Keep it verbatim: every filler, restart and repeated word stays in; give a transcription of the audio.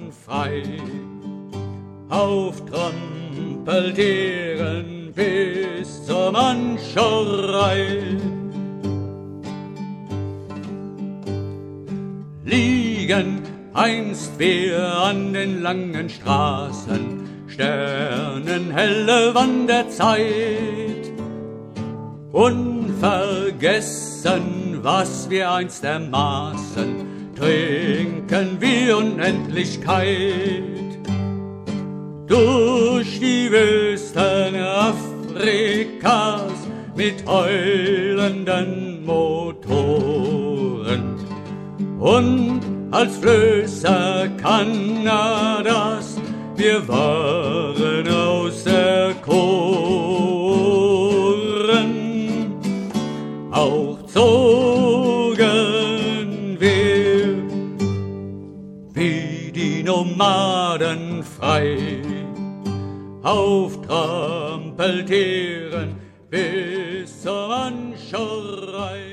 frei. Auf Trampeltieren bis zur Mancherei. Liegen einst wir an den langen Straßen, sternenhelle Wanderzeit, unvergessen, was wir einst ermaßen, trinken wir Unendlichkeit. Durch die Wüsten Afrikas mit heulenden Motoren und als Flößer Kanadas, wir waren auserkoren. Auch zogen wir wie die Nomaden frei auf Trampeltieren bis zur Mancherei.